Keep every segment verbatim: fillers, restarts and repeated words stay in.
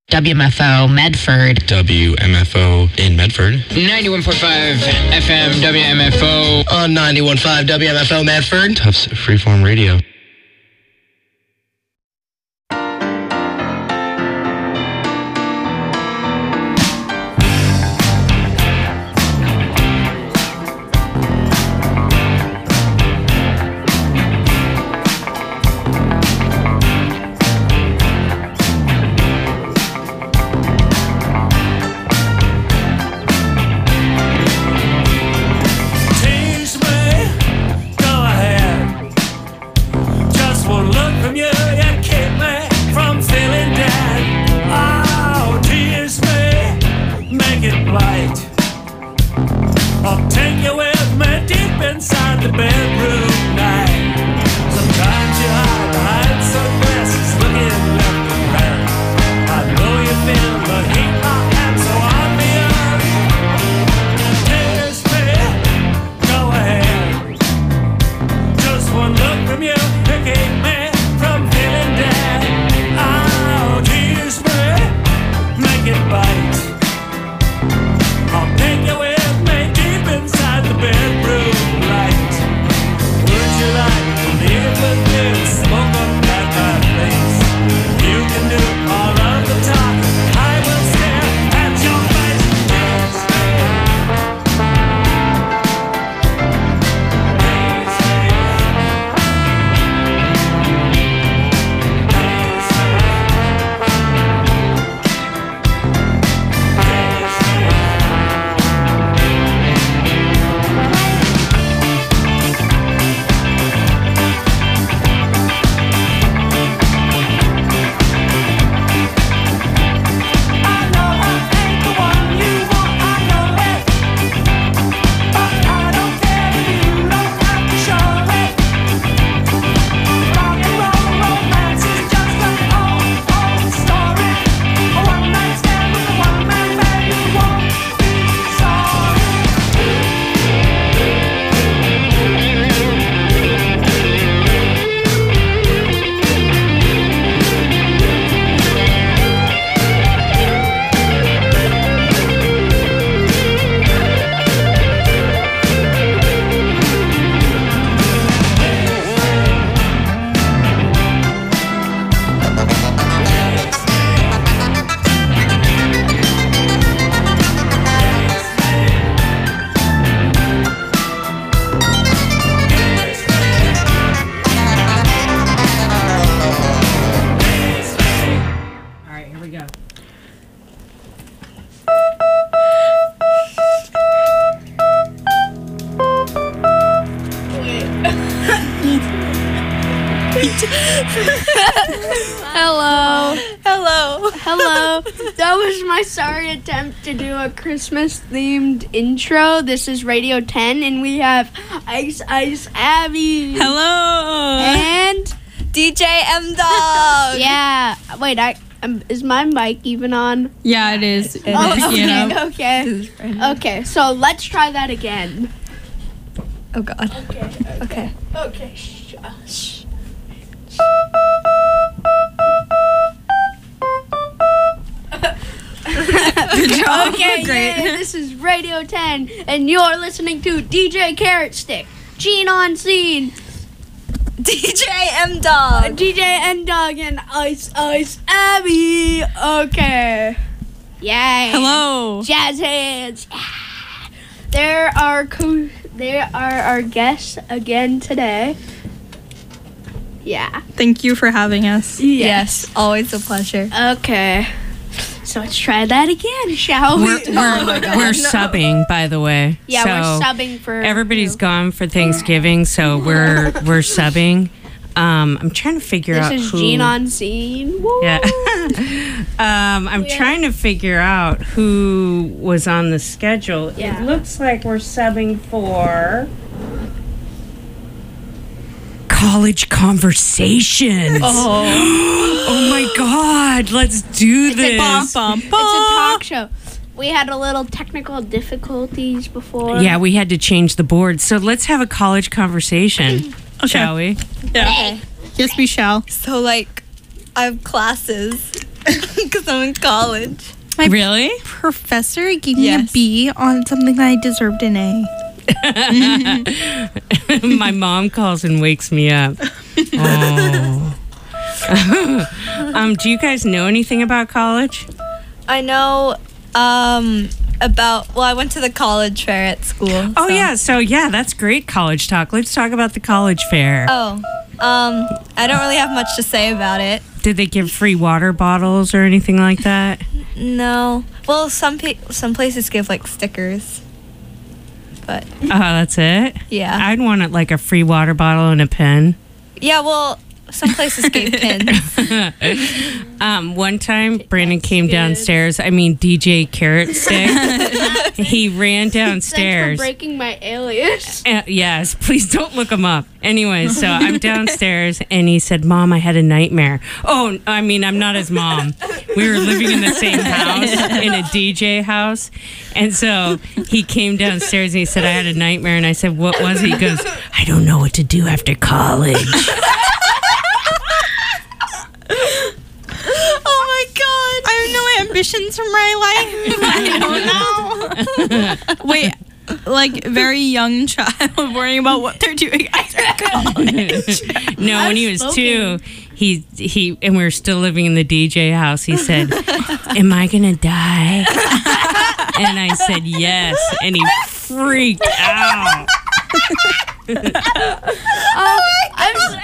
W M F O Medford. W M F O in Medford. ninety-one point five F M W M F O. On ninety-one point five W M F O Medford. Tufts Freeform Radio. Hello. Hello. Hello. That was my sorry attempt to do a Christmas-themed intro. This is Radio ten, and we have Ice Ice Abby. Hello. And D J M Dog. Yeah. Wait, I um, is my mic even on? Yeah, it is. It Oh, is, okay, you know. okay. Okay, so let's try that again. Oh, God. Okay. Okay. Okay. Shush. Good job. Okay, Great. yeah, this is Radio ten, and you're listening to D J Carrot Stick, Gene on Scene, D J M Dog. D J N Dog, and Ice Ice Abby. Okay. Yay. Hello. Jazz hands. Yeah. There are co- there are our guests again today. Yeah. Thank you for having us. Yes. Always a pleasure. Okay. So let's try that again, shall we? We're, we're, we're subbing, by the way. Yeah, so we're subbing for everybody's you. gone for Thanksgiving, so we're we're subbing. Um, I'm trying to figure This out is who. Gene on Scene. Woo. Yeah. um, I'm Yeah. trying to figure out who was on the schedule. Yeah. It looks like we're subbing for College Conversations. Oh. Oh my God! Let's do It's a this. bum, bum, It's a talk show. We had a little technical difficulties before. Yeah, we had to change the board. So let's have a college conversation, shall we? Yeah. Yes, we shall. So, like, I have classes Because I'm in college. My Really? professor gave Yes. me a B on something that I deserved an A. My mom calls and wakes me up. Oh. um, do you guys know anything about college? I know um, about, well, I went to the college fair at school. Oh so- yeah, so yeah, that's great college talk. Let's talk about the college fair. Oh, um, I don't really have much to say about it. Did they give free water bottles or anything like that? No. Well, some pe- some places give like stickers. But Oh, that's it? yeah. I'd want it like a free water bottle and a pen. Yeah, well, some places gave pins. Um, one time, Brandon came downstairs. I mean, D J Carrot Stick. He ran Thanks for downstairs. breaking my alias. Uh, yes, please don't look him up. Anyway, so I'm downstairs and he said, Mom, I had a nightmare. Oh, I mean, I'm not his mom. We were living in the same house, in a D J house. And so he came downstairs and he said, I had a nightmare. And I said, what was it? He goes, I don't know what to do after college. Oh my god. I have no ambitions for my life. I don't know. Wait, like very young child worrying about what they're doing after college. No, when he was two, he he and we were still living in the D J house. He said, "Am I gonna die?" And I said, "Yes," and he freaked out. Um, I'm s-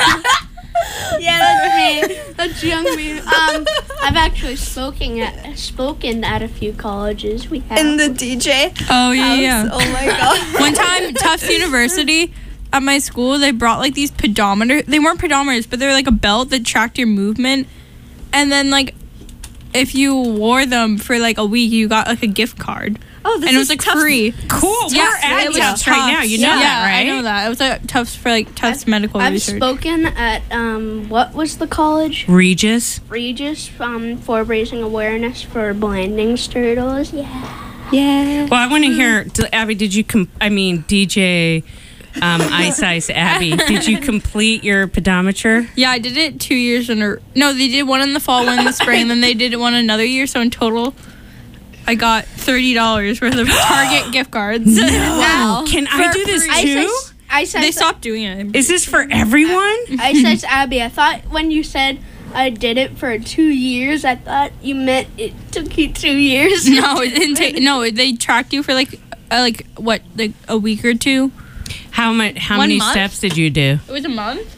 yeah, that's me. That's young me. Um, I've actually spoken at spoken at a few colleges. We have. In the D J Oh yeah, house. yeah. Oh my god. One time, Tufts University, at my school, they brought like these pedometers. They weren't pedometers, but they were like a belt that tracked your movement. And then like, if you wore them for like a week, you got like a gift card. Oh, this And it was is like tough. free. Cool. Yeah, We're at it was Tufts right now. You know yeah, that, right? I know that. It was like Tufts for like Tufts medical I've research. spoken at um, what was the college? Regis. Regis, um, for raising awareness for blending turtles. Yeah. Yeah. Well, I want to hear, d- Abby. Did you? Com- I mean, D J um, Ice Ice Abby. Did you complete your pedometer? Yeah, I did it two years in a. No, they did one in the fall, one in the spring, and then they did one another year. So in total, I got thirty dollars worth of Target gift cards. Wow. Can I do this I too? says, I says, They stopped doing it. Is this for everyone? I says, Abby, I thought when you said I did it for two years, I thought you meant it took you two years. No, it didn't take. No, they tracked you for like, uh, like what, like a week or two. How much? How One many month? steps did you do? It was a month.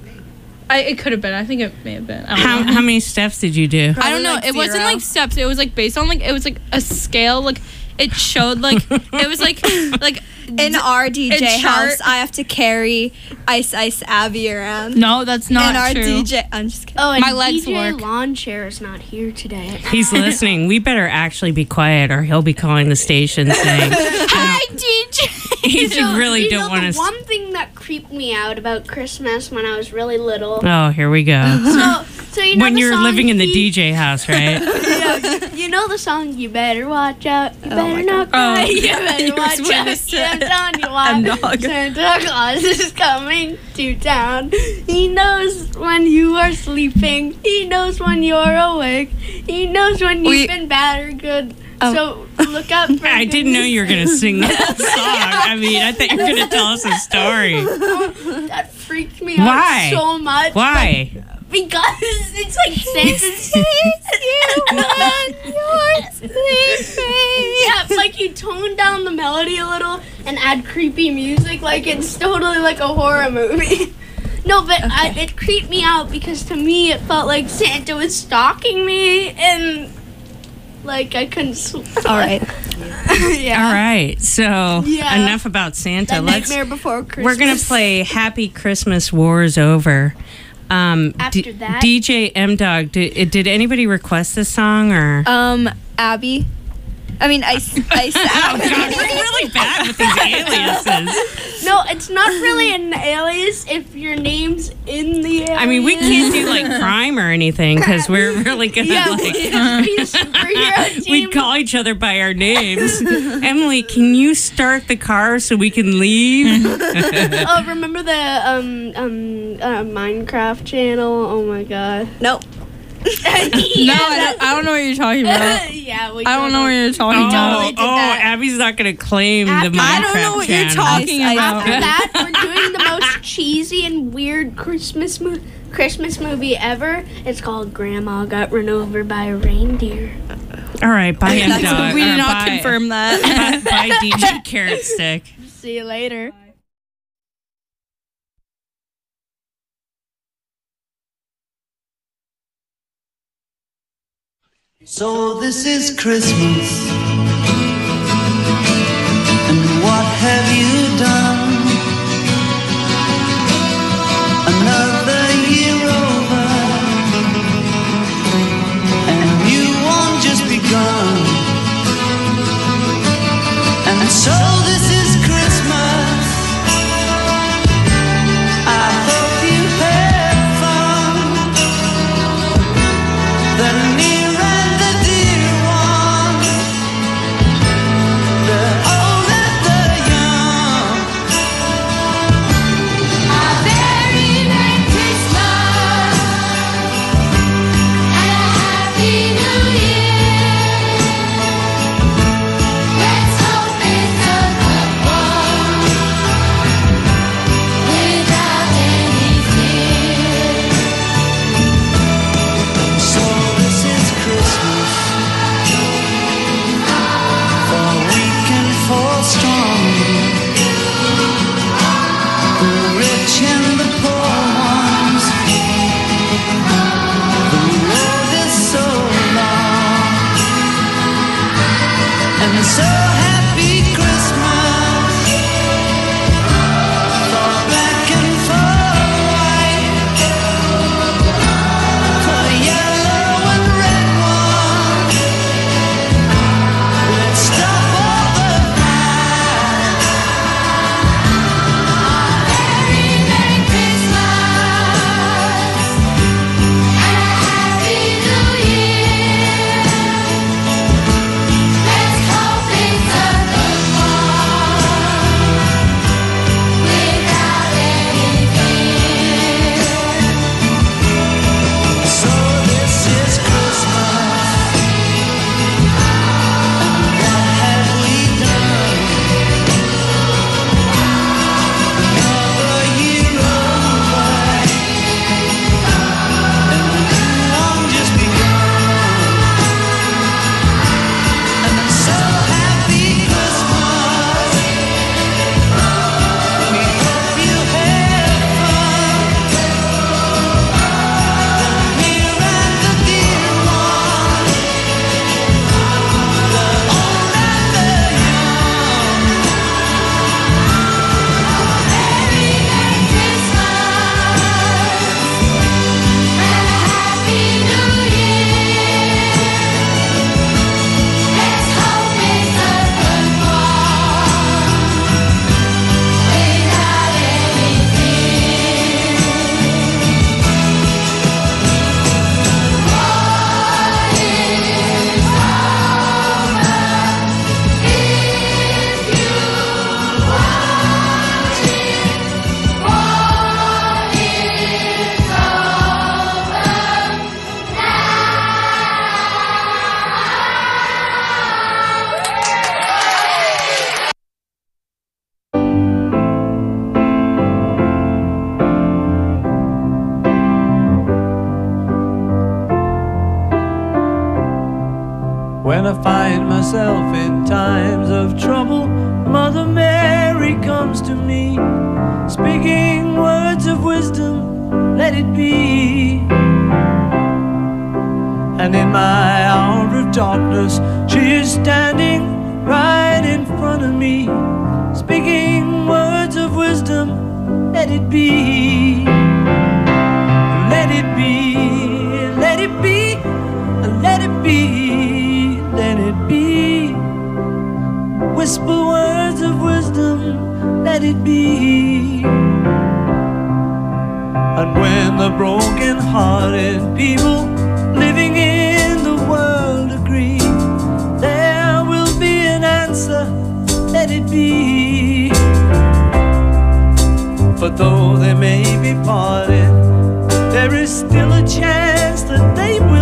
I it could have been. I think it may have been. I don't How know. how many steps did you do? I don't know. like it wasn't zero. like steps. It was like based on like it was like a scale. Like it showed like it was like like In our D J a chart- house, I have to carry Ice Ice Abby around. no, that's not In our true. D J, I'm just kidding. Oh, and My legs D J work. Lawn Chair is not here today. He's listening. We better actually be quiet, or he'll be calling the station saying, Hi, D J. "You really you don't know, want the to." one thing that creeped me out about Christmas when I was really little. Oh, here we go. So, so you know When the you're song living in the He- D J house, right? Yeah, you know the song "You Better Watch Out, You Better Not Cry, Oh. You Better You Watch was Out." with us. I'm telling you why. I'm dog. Santa Claus is coming to town. He knows when you are sleeping. He knows when you're awake. He knows when you've We- been bad or good. Oh. So look up. For I didn't know you were going to sing that song. I mean, I thought you were going to tell us a story. That freaked me out Why? so much. Why? But- because it's like Santa's you when you're sleeping. Yeah, like you tone down the melody a little and add creepy music, like it's totally like a horror movie. No, but I, it creeped me out because to me it felt like Santa was stalking me and like I couldn't sleep. All right. Yeah. All right. So, Yeah. enough about Santa. That Let's. Nightmare Before Christmas. We're gonna play "Happy Christmas, War's Over." Um, After D- that- D J M Dog, did, did anybody request this song or? Um, Abby. I mean, Ice Ice Oh Abby. God, we're really bad with these aliases. No, it's not really an alias if your name's in the alias. I mean, we can't do like crime or anything because we're really gonna Yeah, like. we just be a superhero team. We call each other by our names. Emily, can you start the car so we can leave? Oh, remember the um um uh, Minecraft channel? Oh my god. Nope. No, I don't, I don't know what you're talking about. yeah, we I don't know what you're talking Oh, about. totally did oh, that. Abby's not going to claim the After- Minecraft I don't know what you're channel. talking I- I- about. After that, we're doing the most cheesy and weird Christmas mo- Christmas movie ever. It's called Grandma Got Run Over by a Reindeer. All right, bye, M. That's- Dog. we or did not bye- confirm that. Bye, D J Carrot Stick. See you later. So this is Christmas, and what have you done? Another year over, and new one just begun. And so this is Christmas, I hope you had fun. The near and the dear one, the old and the young. A very Merry Christmas and a Happy New Year. Let's hope it's a good one without any fear. So this is Christmas, for weak and for strong, the rich and the poor ones. The road is so long, and so happy Christmas for black and for white, for yellow and red one. Let's stop all the fight. Very Merry Christmas and a Happy New Year. Let's hope it's a good one without any fear. So this is Christmas, and what have we done? Another year over, and the new one just begun. And I'm so happy Christmas, we hope you had fun. The near and the dear one, the old and the young. Very Merry Christmas and a Happy New Year. Let's hope it's a good one without any fear. What is over if you watch it? What is over When I find myself in times of trouble, Mother Mary comes to me, speaking words of wisdom, let it be. And in my hour of darkness, she is standing right in front of me, speaking words of wisdom, let it be. Let it be, let it be, let it be, let it be. Whisper words of wisdom, let it be. And when the broken-hearted people living in the world agree, there will be an answer, let it be. For though they may be parted, there is still a chance that they will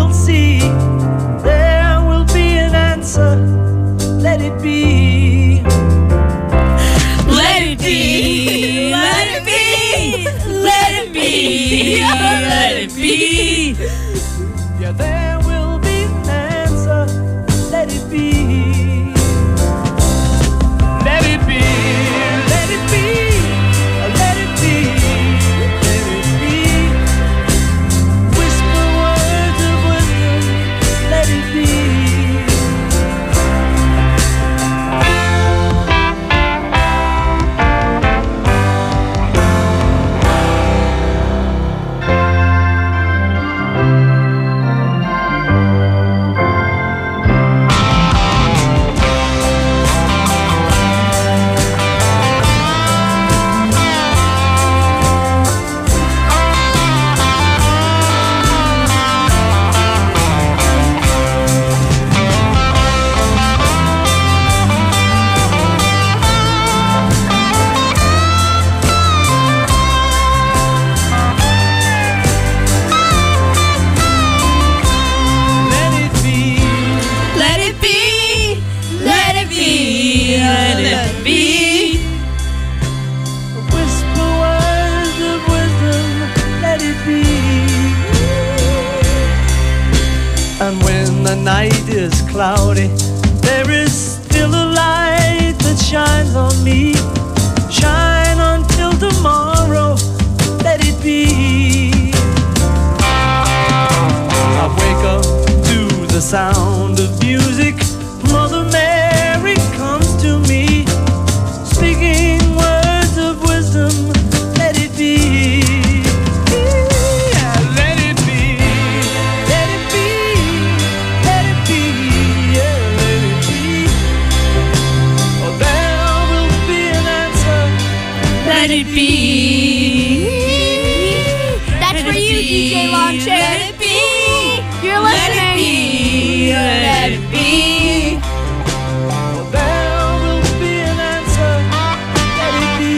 And when the night is cloudy, there is still a light that shines on me. Shine until tomorrow, let it be. I wake up to the sound of music. Mother Mary comes to me, speaking words of wisdom, let it be. Yeah, let it be. Let it be. Let it be. Yeah, let it be. Oh, there will be an answer. Let it be. That's for you, D J Launcher. Let it be. You're listening. Let it be. Oh, there will be an answer. Let it be.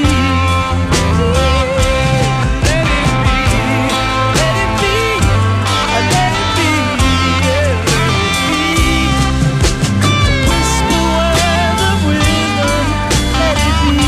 Let it be. Let it be. Let it be. Yeah, let it be. Whisper words of wisdom. Let it be.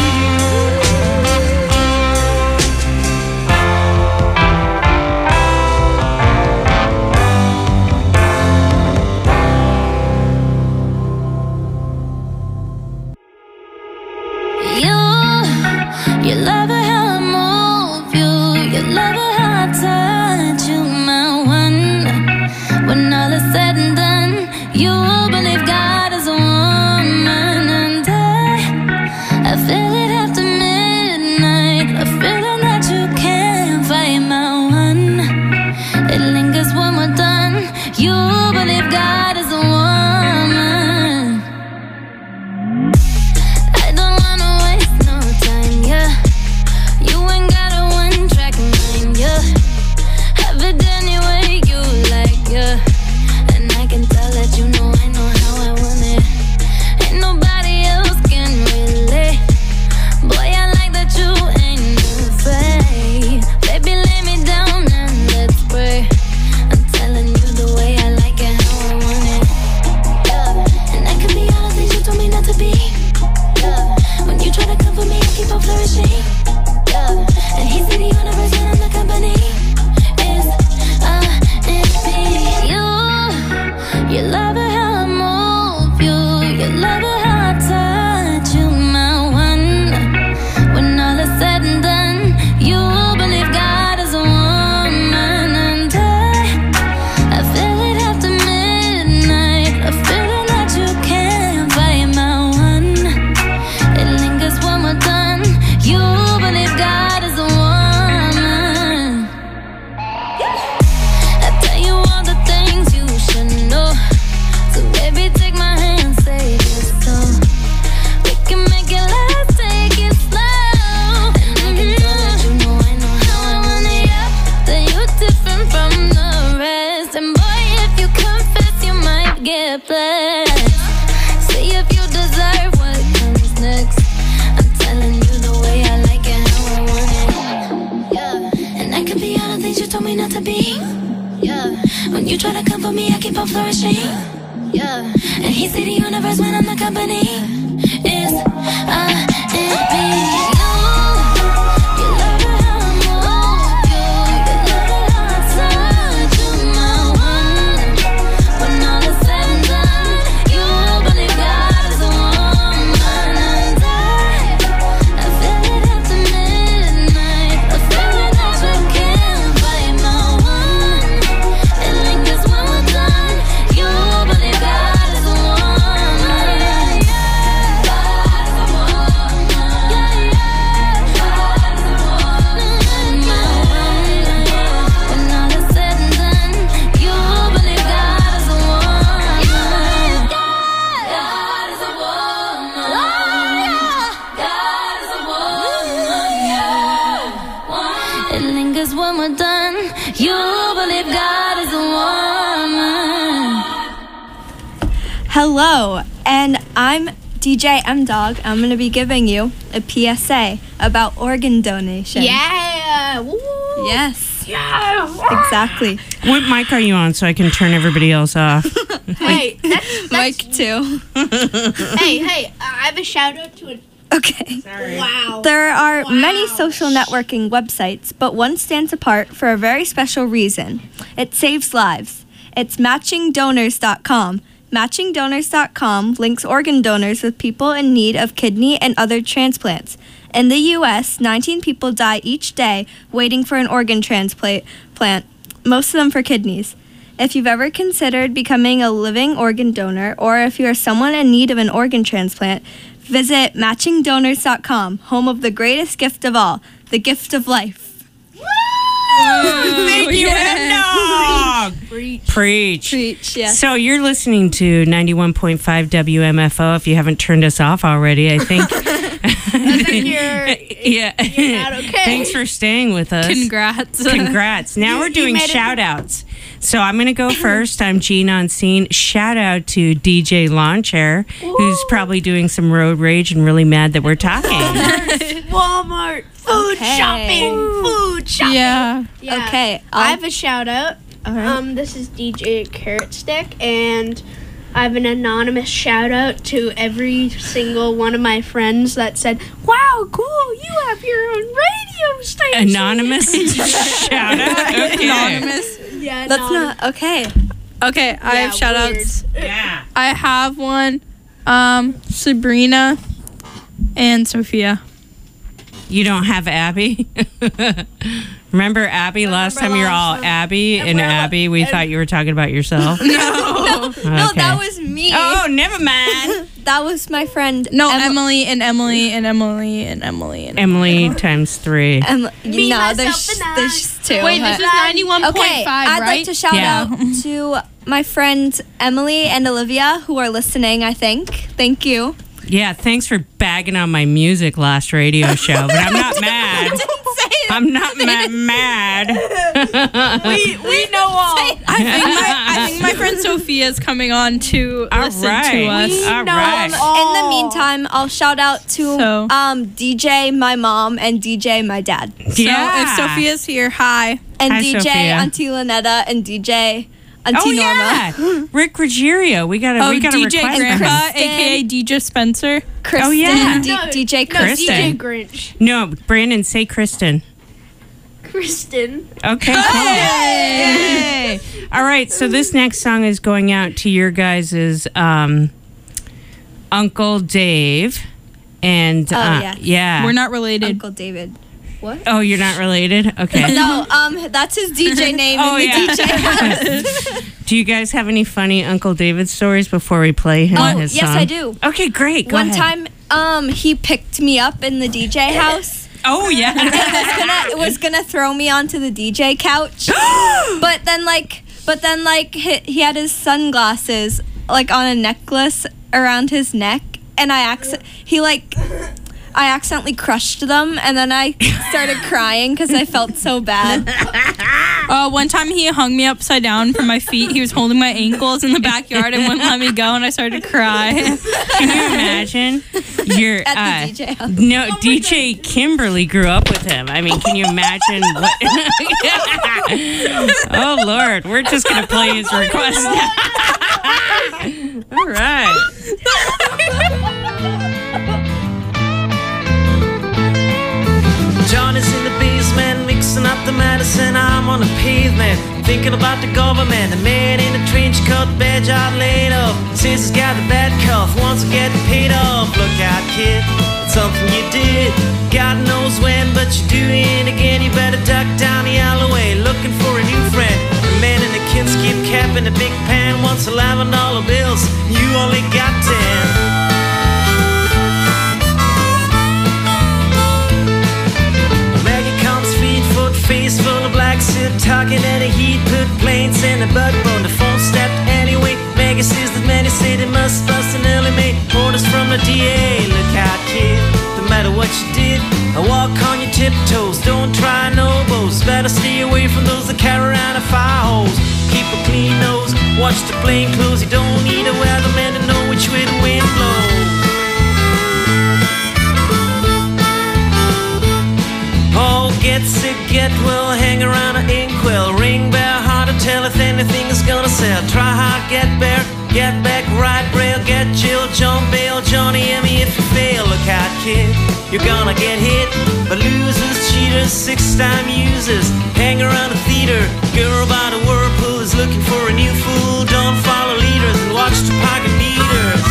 You, you love it how I move you. You love it how I touch you, my one. When all is said and done, you believe God is a woman, and I, I feel it after midnight. A feeling that you can't fight, my one. It lingers when we're done. You believe God is a woman. I don't wanna waste no time, yeah. You ain't got a one track mind, yeah. Have it any way you like, yeah. And I can tell that you know I know how I want it. Ain't nobody else can relate. Boy, I like that you ain't afraid. Baby, lay me down and let's pray. I'm telling you the way I like it, how I want it, yeah. And I can be all the things you told me not to be. Yeah. When you try to come for me, I keep on flourishing. Yeah. And he's in the universe and I'm the company. Is uh, it be you? You love it how I move you. You love it how I touch you, my one. When all is said and done, you believe God is a woman, and I, I feel it after midnight. A feeling that you can't fight, my one. It lingers when we're done. You believe God is a woman. I tell you all the things you should know. So baby, take my hand, say this song. We can make it last, take it slow. And I can tell that you know I know how I want it, yeah. That you're different from the rest. And boy, if you confess, you might get blessed. See if you deserve what comes next. I'm telling you the way I like it, how I want it, yeah. And I can be all the things you told me not to be, yeah. When you try to come for me, I keep on flourishing, yeah. And he see the universe when I'm the company. Is uh, it be you? You love it how I move you. You love it how I touch you, my one. When all is said and done, you believe God is a woman, and I, I feel it after midnight. A feeling that you can't fight, my one. It lingers when we're done. You believe God is a woman, yeah, yeah. God is a woman, yeah, yeah. God is a woman, my one. When all is said and done, you believe God is a woman. God is a woman. God is a woman, yeah. It lingers when we're done. You believe God is a woman. Hello, and I'm D J M Dog. I'm going to be giving you a P S A about organ donation. Yeah. Woo. Yes, Yeah. exactly. What mic are you on so I can turn everybody else off? Hey, that's, that's, Mike too. hey, hey, I have a shout out to a. Okay. Wow. There are Wow. many social networking websites, but one stands apart for a very special reason. It saves lives. It's matching donors dot com. matching donors dot com links organ donors with people in need of kidney and other transplants. In the U S, nineteen people die each day waiting for an organ transplant, plant, most of them for kidneys. If you've ever considered becoming a living organ donor, or if you are someone in need of an organ transplant, visit matching donors dot com, home of the greatest gift of all, the gift of life. Thank you, yeah. Dog. Preach. Preach. Preach, yes. So you're listening to ninety-one point five W M F O. If you haven't turned us off already, I think. I think you're, yeah. you're not okay. Thanks for staying with us. Congrats. Congrats. Now You- we're you doing made it- shout outs. So I'm going to go first. I'm Jean on scene. Shout out to D J Lawn Chair, who's probably doing some road rage and really mad that we're talking. Walmart, food Okay. shopping, food shopping. Yeah. Yeah. Okay, I I'll- have a shout out. All right. Um, this is D J Carrot Stick, and I have an anonymous shout out to every single one of my friends that said, "Wow, cool! You have your own radio station." Anonymous shout out. Okay. Anonymous. Yeah, That's anon- not okay. Okay, I Yeah, have shout outs. Yeah. I have one. Um, Sabrina and Sophia. You don't have Abby? Remember Abby? Last time you were all Abby and we're- Abby, we thought you were talking about yourself. No, no, Okay. that was me. Oh, never mind. That was my friend. No, Em- Emily and Emily and Emily and Emily and Emily times three. Em- Me, no, myself, there's, and I. there's two. Wait, this is ninety-one point Okay, five, I'd right? like to shout Yeah. out to my friends Emily and Olivia who are listening, I think. Thank you. Yeah, thanks for bagging on my music last radio show, but I'm not mad. I'm not ma- mad. we we know all. I think my I think my friend Sophia is coming on to All listen right. to us. We All know right. all. In the meantime, I'll shout out to So- um, D J, my mom, and D J, my dad. Yeah. So if Sophia's here, hi. And Hi, D J, Sophia. Auntie Lynetta, and D J, Auntie Oh Norma. yeah, Rick Ruggiero. We got to Oh, we got to D J request Grandpa, him. aka D J Spencer. Kristen, Oh, yeah. D- No, DJ no, Kristen. D J Grinch. No, Brandon, say Kristen. Kristen. Okay, cool. Yay! All right, so this next song is going out to your guys' um, Uncle Dave. And Oh, uh, yeah. yeah. We're not related. Uncle David. What? Oh, you're not related? Okay. No, um, that's his D J name Oh, in the yeah. D J house. Do you guys have any funny Uncle David stories before we play him Oh, his yes, song? I do. Okay, great. Go One ahead. time, um, he picked me up in the D J house. Oh, yeah. It was gonna, it was gonna throw me onto the D J couch, but then like, but then like he, he had his sunglasses like on a necklace around his neck, and I acc- he like. I accidentally crushed them, and then I started crying because I felt so bad. Uh, one time he hung me upside down from my feet. He was holding my ankles in the backyard and wouldn't let me go, and I started to cry. Can you imagine? You're At the uh, D J house. No, D J Kimberly grew up with him. I mean, can you imagine what? Oh Lord, we're just gonna play his request. All right. John is in the basement mixing up the medicine. I'm on the pavement thinking about the government. The man in the trench coat, badge out laid up, says he's got the bad cough, wants to get paid off. Look out, kid, it's something you did. God knows when, but you're doing it again. You better duck down the alleyway looking for a new friend. The man in the kinskip cap and the big pan wants eleven dollar bills. You only got ten. Face full of black suit, talking at a heat, put planes in a butt bone. The phone stepped anyway. Maggie says that many say they must bust an early mate. Orders from the D A. Look out, kid, no matter what you did, I walk on your tiptoes. Don't try no bows. Better stay away from those that carry around a fire hose. Keep a clean nose, watch the plain clothes. You don't need a weatherman to know which way the wind blows. All gets it, get well, hang around an inkwell. Ring bell, hard to tell if anything is gonna sell. Try hard, get bare, get back, right rail, get chill, jump bail, Johnny Emmy if you fail. Look out, kid, you're gonna get hit by losers, cheaters, six-time users. Hang around a theater, girl by the whirlpool is is looking for a new fool. Don't follow leaders and watch the pocket meters.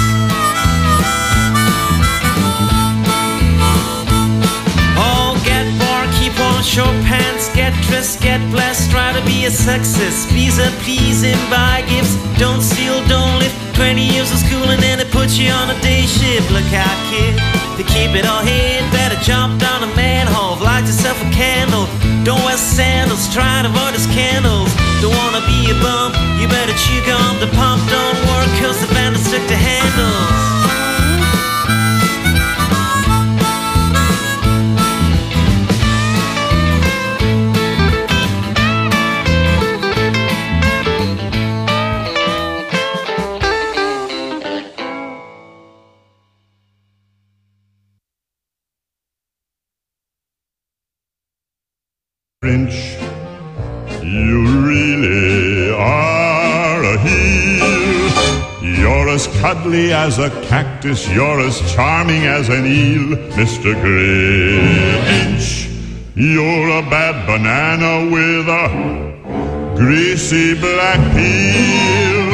Oh, get born, keep on short pants, get dressed, get blessed. Try to be a success, please a pleasing, buy gifts. Don't steal, don't lift. Twenty years of school and then it puts you on a day shift. Look out, kid, to keep it all hid, better jump down a manhole, light yourself a candle. Don't wear sandals, try to avoid the scandals. Don't wanna be a bum, you better chew gum. The pump don't work cause the bandits took the handles. Grinch, you really are a heel. You're as cuddly as a cactus, you're as charming as an eel, Mister Grinch. You're a bad banana with a greasy black peel.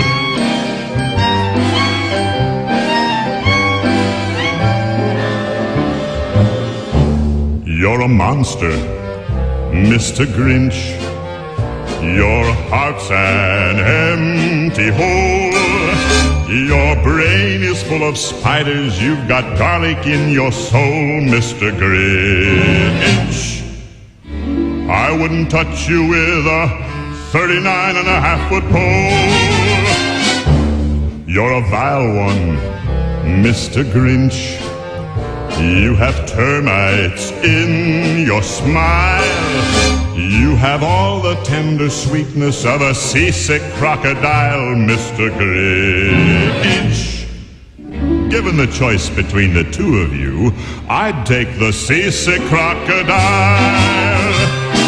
You're a monster, Mister Grinch. Your heart's an empty hole. Your brain is full of spiders. You've got garlic in your soul, Mister Grinch. I wouldn't touch you with a thirty-nine and a half foot pole. You're a vile one, Mister Grinch. You have termites in your smile. You have all the tender sweetness of a seasick crocodile, Mister Grinch. Given the choice between the two of you, I'd take the seasick crocodile.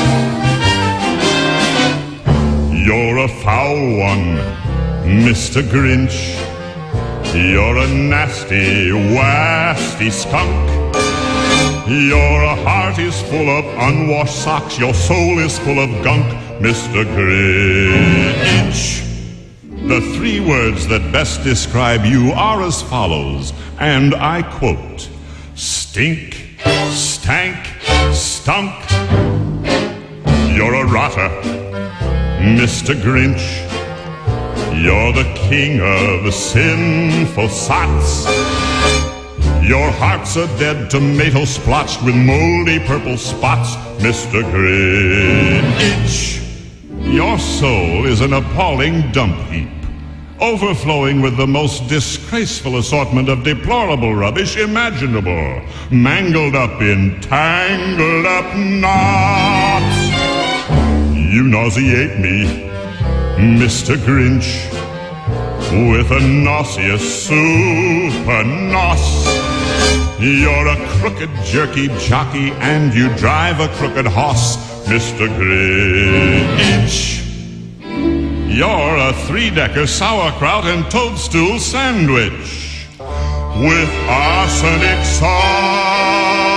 You're a foul one, Mister Grinch. You're a nasty, wasty skunk. Your heart is full of unwashed socks. Your soul is full of gunk, Mister Grinch. The three words that best describe you are as follows, and I quote: stink, stank, stunk. You're a rotter, Mister Grinch. You're the king of sinful sots. Your heart's a dead tomato splotched with moldy purple spots, Mister Grinch. Your soul is an appalling dump heap, overflowing with the most disgraceful assortment of deplorable rubbish imaginable, mangled up in tangled up knots. You nauseate me, Mister Grinch, with a nauseous super nos. You're a crooked jerky jockey and you drive a crooked hoss, Mister Grinch. You're a three-decker sauerkraut and toadstool sandwich with arsenic sauce.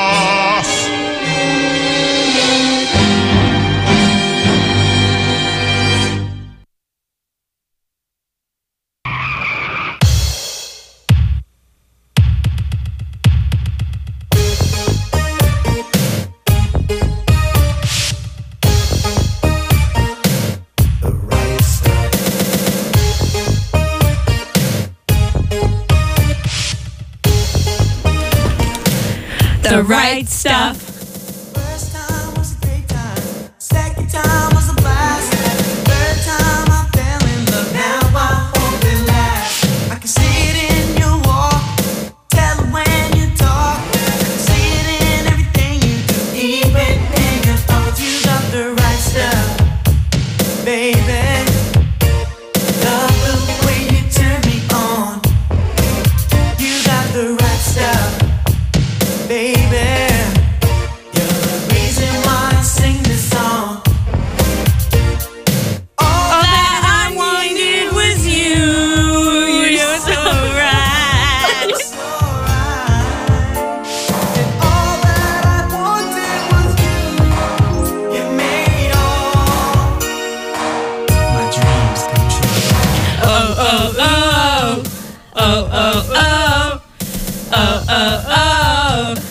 The right stuff. First time was a great time. Second time was a blast. Third time I fell in love. Now I hope it lasts. I can see it in your walk. Tell it when you talk. I can see it in everything you do. Even in your thoughts, you got the right stuff, baby. Love the way you turn me on. You got the right stuff, baby. oh, oh. Oh, oh, oh. Oh, oh, oh.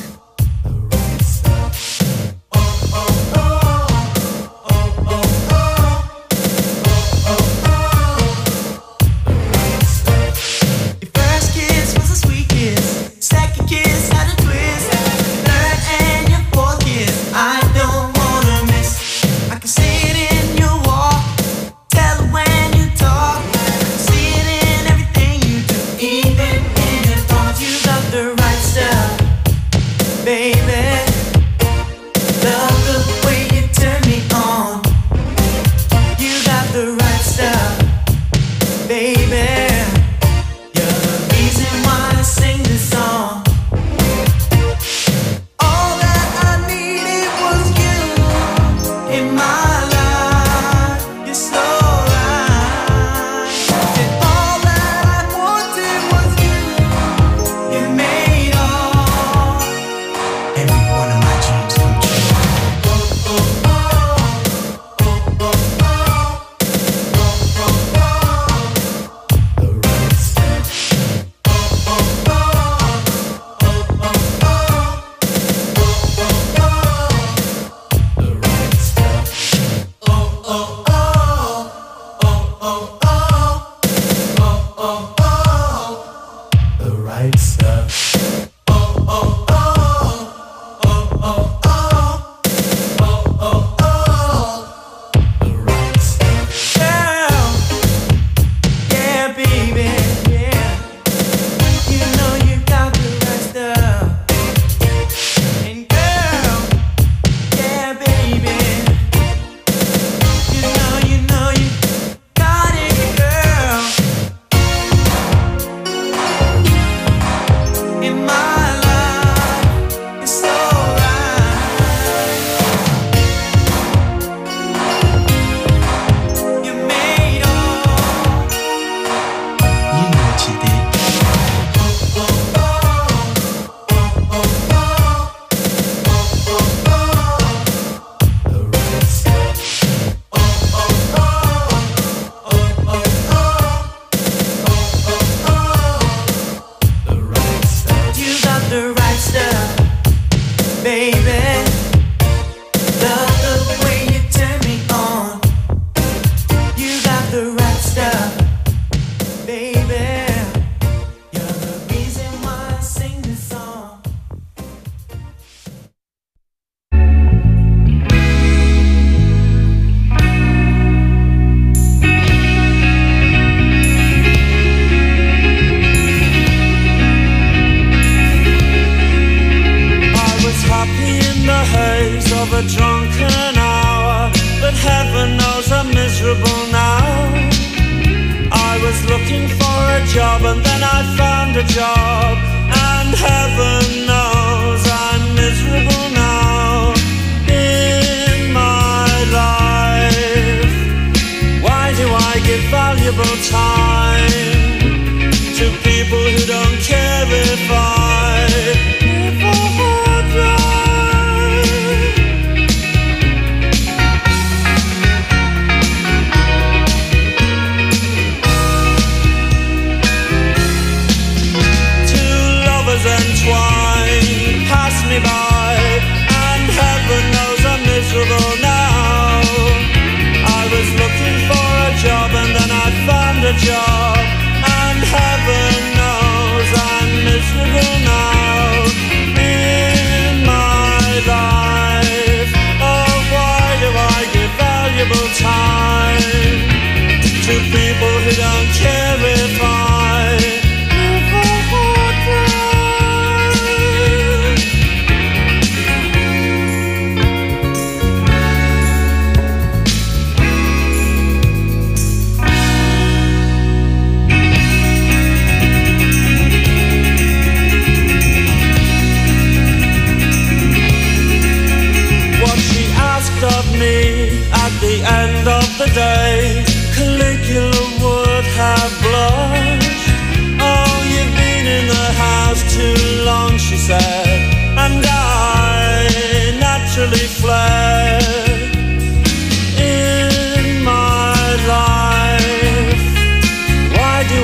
do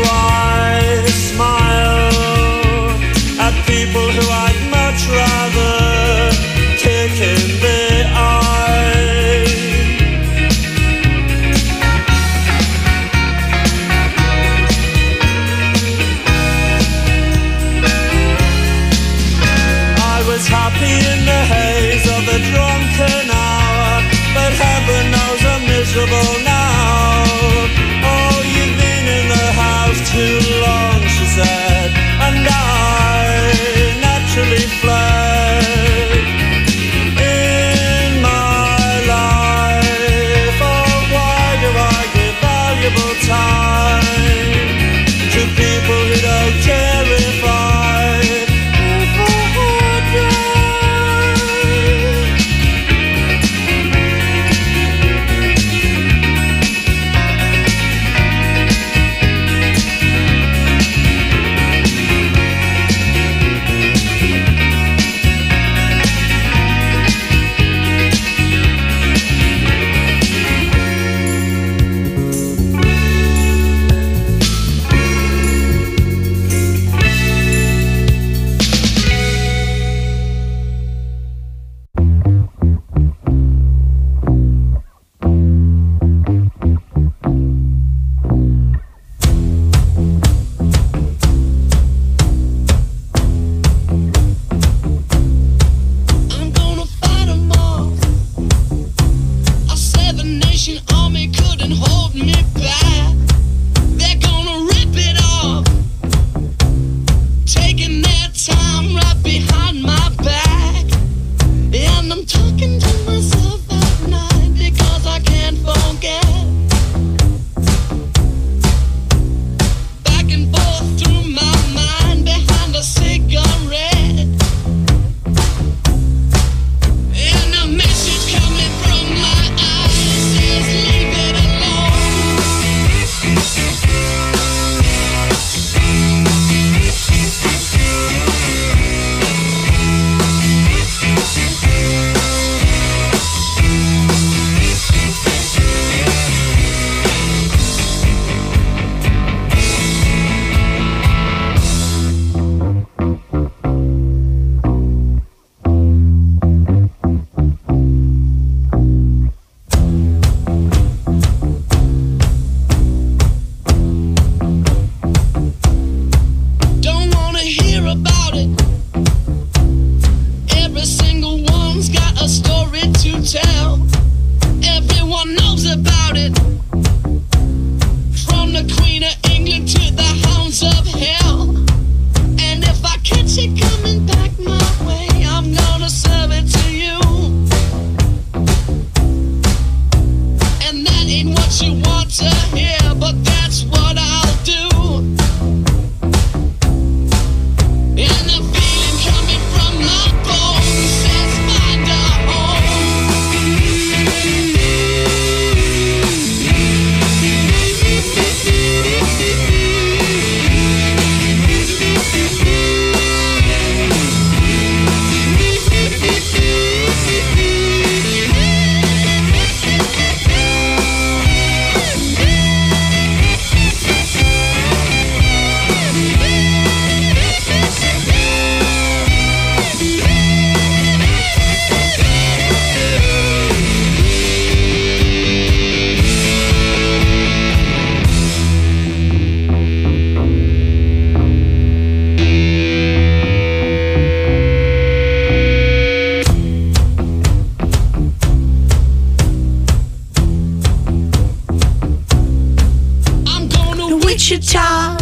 teacher taught.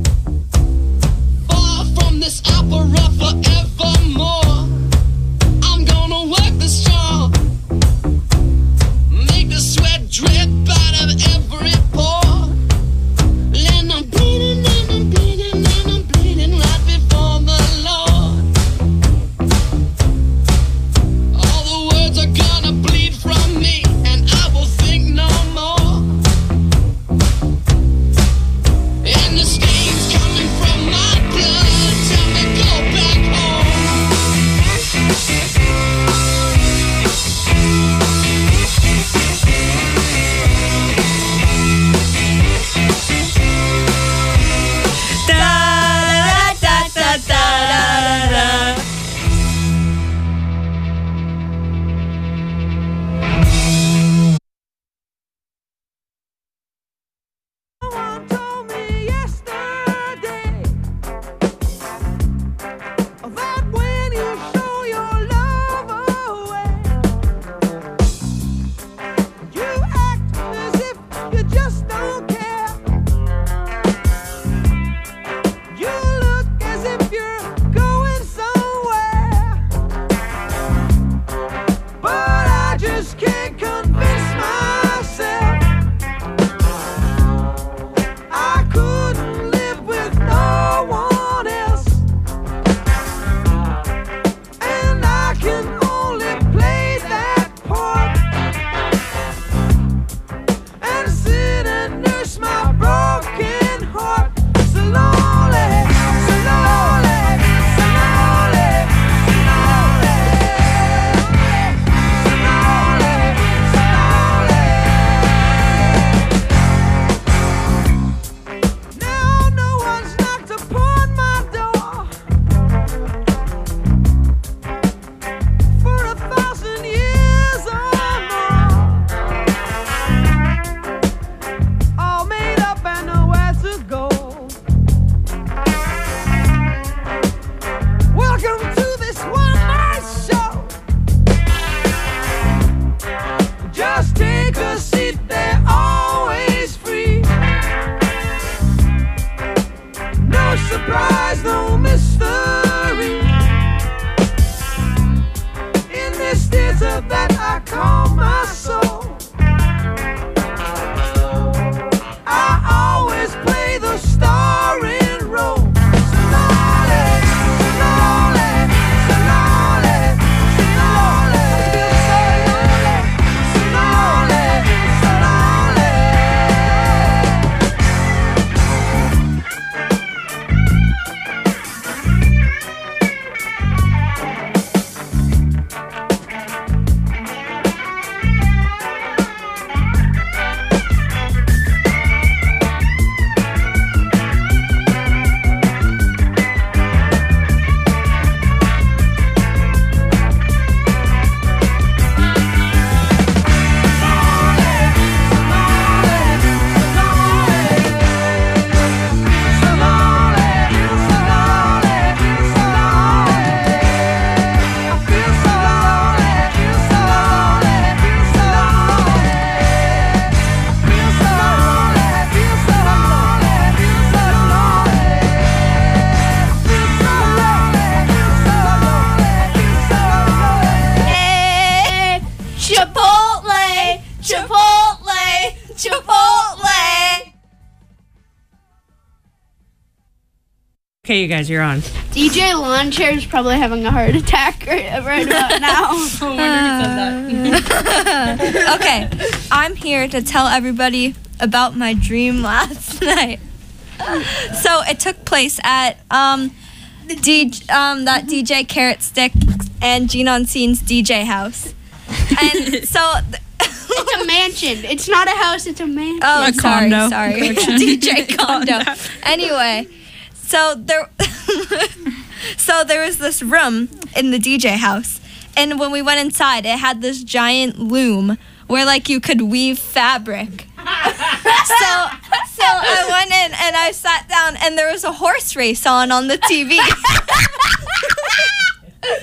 Far from this opera forevermore. I'm gonna work the strong, make the sweat drip out of every pore. And I'm bleeding and I'm bleeding and I'm bleeding right before the Lord. All the words are gonna bleed from me, and I will think no more. And the stains coming from my blood tell me go back home. Da da da da da da. Someone told me yesterday that when you show your love away, you act as if you just don't care. You look as if you're going somewhere, but I just can't convince myself. I couldn't live with no one else, and I can only play that part and sit and nurse my broken heart. So lonely, so lonely, so lonely, so lonely, so lonely, so lonely. Now no one's knocked upon my door for a thousand years or more. All made up and nowhere to go. Welcome to this one-night show. Just take a seat, they're always free. No surprise, no mystery. In this theater that I call my soul, I always play the starring role. So lonely, so lonely, so lonely, so lonely. I feel so lonely, so lonely, Chipotle, Chipotle, Chipotle. Okay, you guys, you're on. D J Lawn Chair is probably having a heart attack right, right about now. Okay, I'm here to tell everybody about my dream last night. So it took place at um, D- um that D J Carrot Stick and Gene on Scene's D J house. And so th- It's a mansion. It's not a house, it's a mansion. Oh, A sorry, condo. sorry. D J condo. Anyway, so there so there was this room in the D J house, and when we went inside, it had this giant loom where like you could weave fabric. so so I went in and I sat down, and there was a horse race on on the T V.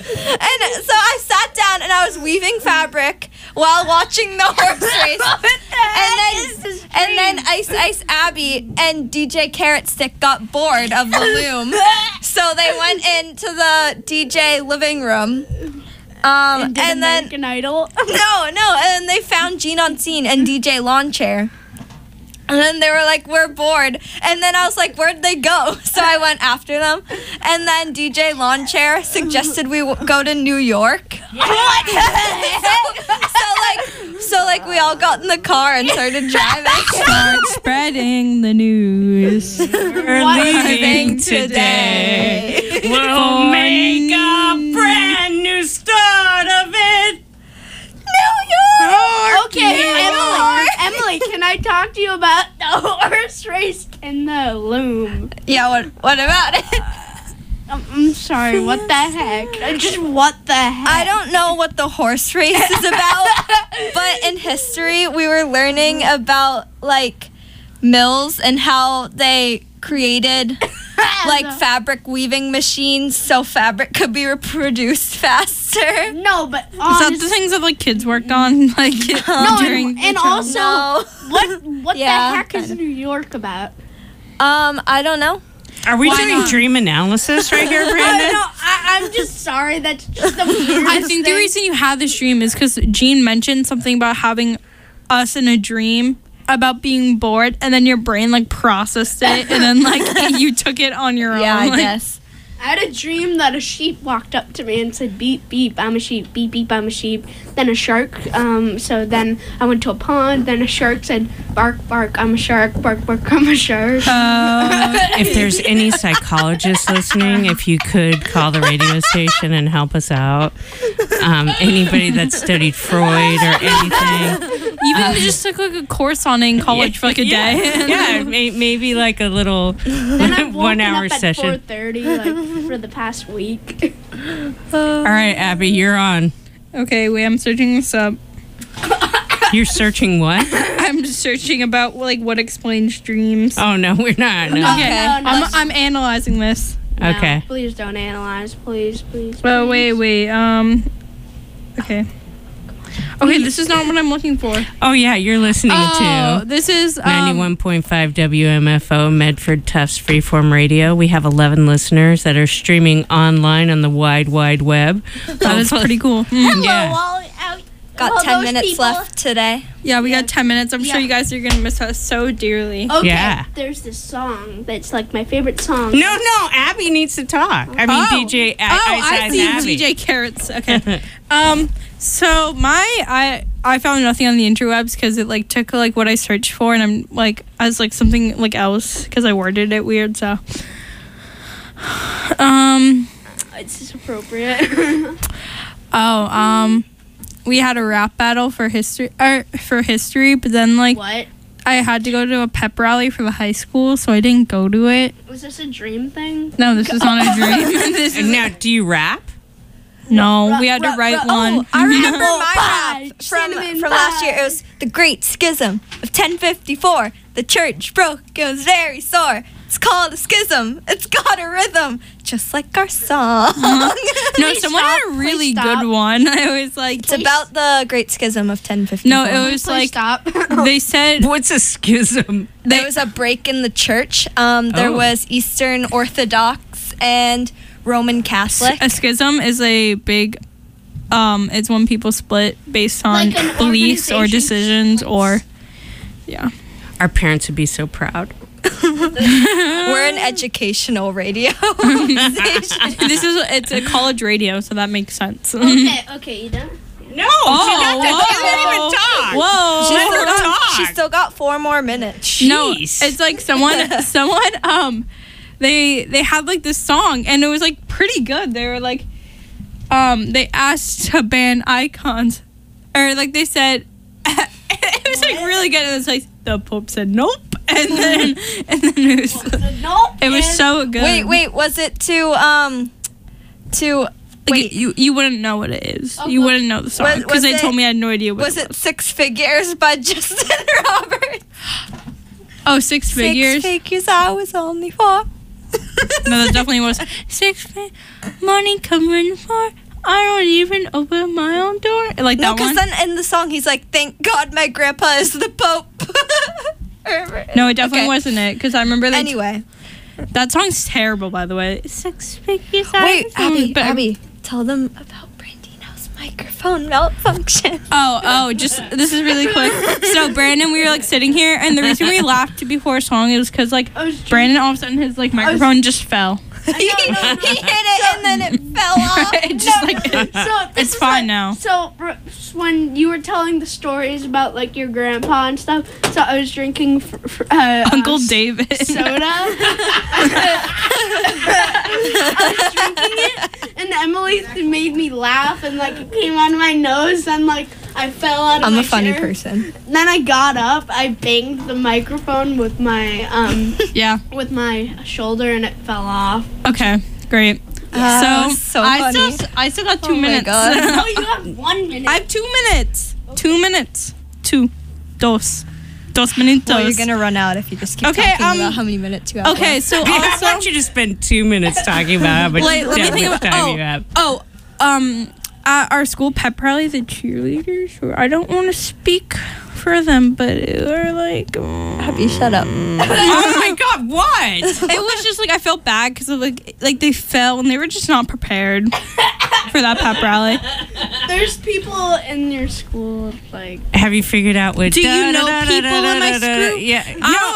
And so I sat down and I was weaving fabric while watching the horse race. and then and then Ice Ice Abby and D J Carrot Stick got bored of the loom, so they went into the D J living room. Um, and, and then American Idol. no, no, and then they found Gene on Scene and D J Lawn Chair. And then they were like, we're bored. And then I was like, where'd they go? So I went after them. And then D J Lawn Chair suggested we w- go to New York. Yeah. so, so like, so like we all got in the car and started driving. Start spreading the news. We're leaving today. We'll make a brand new start of it. New York. Okay, Emily. Emily, can I talk to you about the horse race in the loom? Yeah. What? What about it? I'm, I'm sorry. What the heck? Just what the heck? I don't know what the horse race is about, but in history we were learning about like mills and how they created like fabric weaving machines so fabric could be reproduced faster. No, but Is that the things that like kids worked on like no, during and, the and time? also No. what what Yeah, the heck is kinda. New York about? Um, I don't know. Are we Why doing not? dream analysis right here, I Brandon? know. I, I'm just sorry. That's just the weirdest I think the thing. reason you had this dream is because Gene mentioned something about having us in a dream about being bored, and then your brain like processed it, and then like you took it on your Yeah, own. I like, guess. I had a dream that a sheep walked up to me and said, beep, beep, I'm a sheep, beep, beep, I'm a sheep. Then a shark, um, so then I went to a pond, then a shark said, bark, bark, I'm a shark, bark, bark, I'm a shark. Uh, If there's any psychologists listening, if you could call the radio station and help us out. Um, anybody that studied Freud or anything. even just took like a course on it in college for like a yeah, day. Yeah, may, maybe like a little Then I've one woken hour up at session. four thirty, like, for the past week. All right, Abby, you're on. Okay, wait, I'm searching this up. You're searching what? I'm just searching about like what explains dreams. Oh no, we're not. No. Okay, no, no, I'm, let's- I'm analyzing this. No, Okay. please don't analyze, please, please. Oh, please. wait, wait. Um. Okay. Okay, this is not what I'm looking for. Oh yeah, you're listening Oh, to this is um, ninety-one point five W M F O Medford Tufts Freeform Radio. We have eleven listeners that are streaming online on the wide, wide web. That is pretty cool. Hello, Yeah. all out. Got all ten those minutes people. left today. Yeah, we got ten minutes. I'm Yeah. sure you guys are gonna miss us so dearly. Okay, Yeah. there's this song that's like my favorite song. No, no, Abby needs to talk. I mean, Oh. D J. Oh, I Ice see Abby. D J Carrots. Okay. um. So my I I found nothing on the interwebs because it like took like what I searched for, and I'm like as like something like else because I worded it weird. So. Um. It's just appropriate. Oh. Um. We had a rap battle for history. Or for history, but then like What? I had to go to a pep rally for the high school, so I didn't go to it. Was this a dream thing? No, this is not a dream. This is Now, do you rap? no. We had to write one. Oh, I remember my Pie, rap from, cinnamon from last pie. year. It was the Great Schism of ten fifty-four. The church broke. It was very sore. It's called a schism. It's got a rhythm, just like our song. No, Please someone stop, had a please really stop. good one. I was like, It's about the Great Schism of ten fifty-four. no, it was Please like stop. they said What's a schism? There was a break in the church. Um, there Oh. was Eastern Orthodox and Roman Catholic. a schism is a big. Um, it's when people split based on Like an beliefs or organization decisions or, yeah. Our parents would be so proud. We're an educational radio station. This is it's a college radio, so that makes sense. Okay, okay, you done? No, Oh, she, not whoa. she didn't even talk. Whoa. She's Let still, her got, talk. she's still got four more minutes. No, Jeez. it's like someone, someone, um, they they had like this song, and it was like pretty good. They were like, um, they asked to ban icons, or like they said, it was like really good. And it's like the Pope said nope, and then and then it was Nope. it was so good. Wait, wait, was it to um to Like, wait, you you wouldn't know what it is. Oh, You well, wouldn't know the song was- because was they it- told me I had no idea what was it it was. Six Figures by Justin Roberts? Oh, six figures. Six figures I was only four. No, that definitely was six fi- money coming for I don't even open my own door. Like No, that because one. then in the song he's like, "Thank God my grandpa is the Pope." No, it definitely Okay. wasn't it. Because I remember that. Anyway, that song's terrible, by the way. Six figures. wait, Abby, but Abby, tell them about Brandino's microphone malfunction. Oh, oh, just this is really quick. So Brandon, we were like sitting here, and the reason we laughed before a song is because like Brandon, all of a sudden his like microphone just fell. he, he hit it and then it fell off. It just like So this it's is fine like- now. So r- when you were telling the stories about like your grandpa and stuff, so I was drinking f- f- uh, Uncle uh, s- David soda. I was drinking it, and Emily made me laugh, and like it came out of my nose, and like I fell out of I'm my a funny chair. person. Then I got up, I banged the microphone with my um Yeah. with my shoulder, and it fell off. Okay. Great. Uh, so so I funny. still I still got two Oh my minutes. God. Oh, you have one minute. I have two minutes. Two minutes. Two. Dos. Dos minutos. Well, you're gonna run out if you just keep Okay, talking um, about how many minutes you have. Okay, left. so Yeah, why also don't you just spend two minutes talking about how much, Like, let me yeah, think much about- time oh. you have? Oh, um, at our school pep rally, the cheerleaders, or I don't want to speak for them, but it were like, um, Abby, shut up. Oh my God, what? it was just like I felt bad because like like they fell and they were just not prepared for that pep rally. There's people in your school like. Have you figured out what? Do you know people in my school? school? Yeah,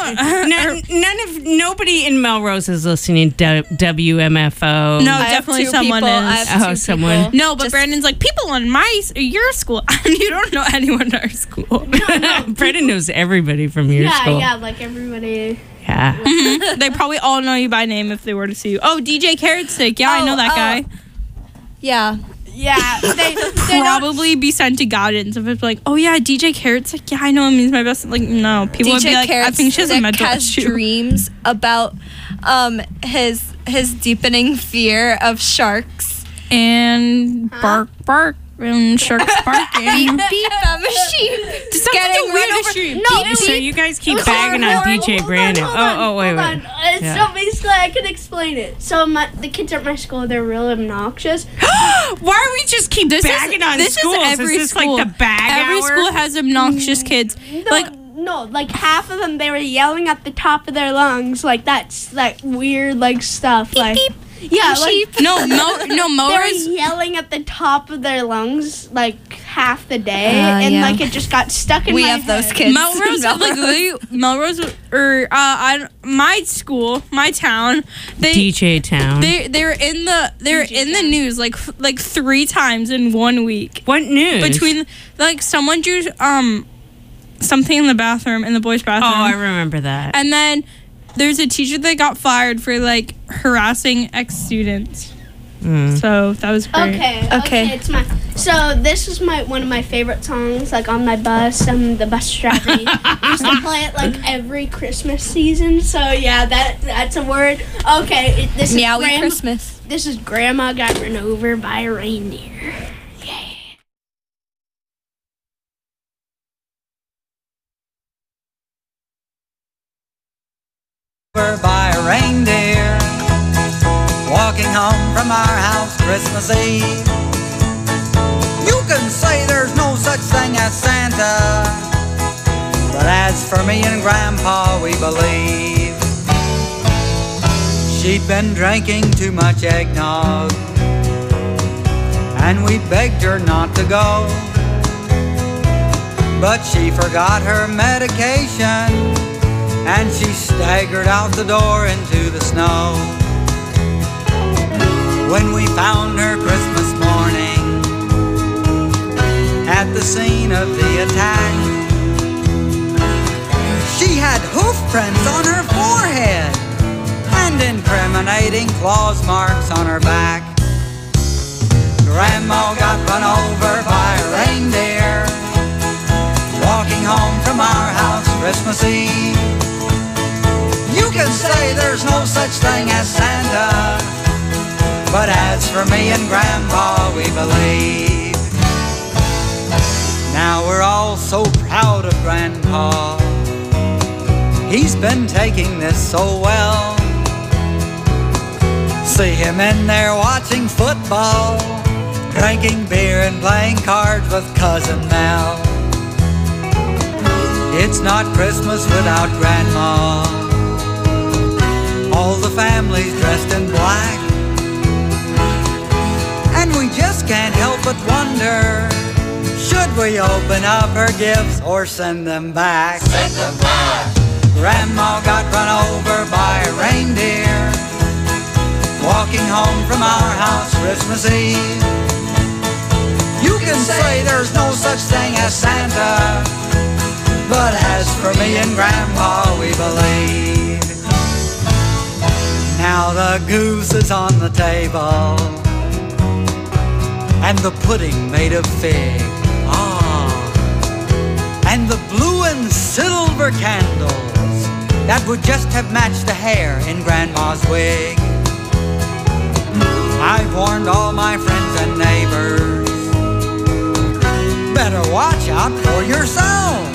I no, none, none of nobody in Melrose is listening to W M F O. No, I have definitely two someone people. is. I have Oh, two someone. people. No, but Just- Brandon's like people in my s- your school. You don't know anyone in our school. Brendan knows everybody from your Yeah, school. yeah, like everybody. Yeah. Mhm. They probably all know you by name if they were to see you. Oh, D J Carrot Stick. Yeah, I Oh, know that oh. guy. Yeah. Yeah, they, they don't. Probably be sent to guidance if it's like, oh yeah, D J Carrot Stick. Yeah, I know him. He's my best. Like, no, people would D J be like, I Carrot think she has a Stick mental has issue. dreams about um his his deepening fear of sharks. And bark, bark, and sharks barking. Beep beep, I'm a sheep. Just Getting weird run over. stream. No, So you guys keep Hold bagging on, on hold D J hold Brandon. hold Oh, on, oh, wait, hold wait. on. Uh, Yeah. So basically, I can explain it. So my the kids at my school, they're real obnoxious. Why do we just keep This bagging is on this schools? is every this school. like the bag every hour? school has obnoxious kids. No, Like no, like half of them, they were yelling at the top of their lungs, like that's like weird, like stuff, like yeah, like no, Mel, no, they were Melrose. yelling at the top of their lungs like half the day, Uh, and yeah. like it just got stuck in We my have those head. kids. Melrose, like literally, Melrose, or uh, I, my school, my town, they D J Town. they they're in the they're in the news like f- like three times in one week. What news? Between like someone drew um something in the bathroom in the boys' Oh, bathroom. I remember that. And then there's a teacher that got fired for like harassing ex-students. Mm. So that was great. Okay, okay, Okay. it's my. So this is my one of my favorite songs. Like on my bus, I'm the bus driver. I used to play it like every Christmas season. So yeah, that that's a word. Okay, it, this is Meowie grandma, Christmas. This is Grandma got run over by a reindeer. Over by a reindeer, walking home from our house Christmas Eve. You can say there's no such thing as Santa, but as for me and Grandpa, we believe. She'd been drinking too much eggnog, and we begged her not to go, but she forgot her medication, and she staggered out the door into the snow. When we found her Christmas morning at the scene of the attack, she had hoof prints on her forehead and incriminating claws marks on her back. Grandma got run over by a reindeer, walking home from our house Christmas Eve. You can say there's no such thing as Santa, but as for me and Grandpa, we believe. Now we're all so proud of Grandpa. He's been taking this so well. See him in there watching football, drinking beer and playing cards with Cousin Mel. It's not Christmas without Grandma. All the family's dressed in black, and we just can't help but wonder, should we open up her gifts or send them back? Send them back. Grandma got run over by a reindeer walking home from our house Christmas Eve. You can say there's no such thing as Santa, but as for me and Grandpa, we believe. Now the goose is on the table, and the pudding made of fig. Ah, and the blue and silver candles that would just have matched the hair in Grandma's wig. I've warned all my friends and neighbors, better watch out for yourselves.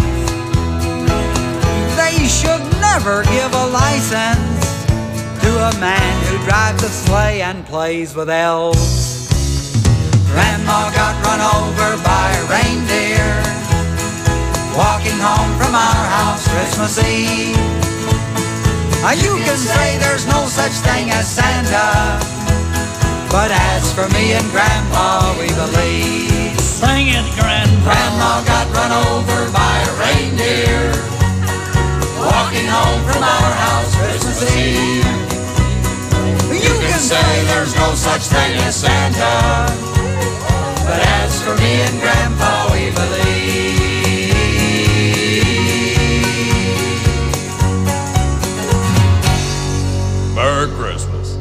They should never give a license to a man who drives a sleigh and plays with elves. Grandma got run over by a reindeer walking home from our house Christmas Eve. Uh, you can say there's no such thing as Santa, but as for me and Grandpa, we believe. Sing it, Grandpa. Grandma got run over by a reindeer walking home from our house Christmas Eve. You can say there's no such thing as Santa, but as for me and Grandpa, we believe. Merry Christmas.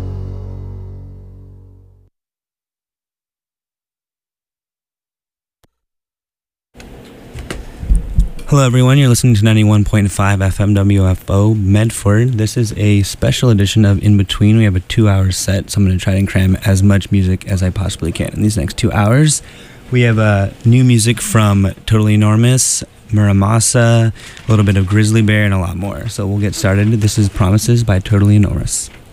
Hello everyone, you're listening to ninety-one point five F M W F O Medford. This is a special edition of In Between. We have a two-hour set, so I'm going to try and cram as much music as I possibly can in these next two hours. We have uh, new music from Totally Enormous, Muramasa, a little bit of Grizzly Bear, and a lot more. So we'll get started. This is Promises by Totally Enormous.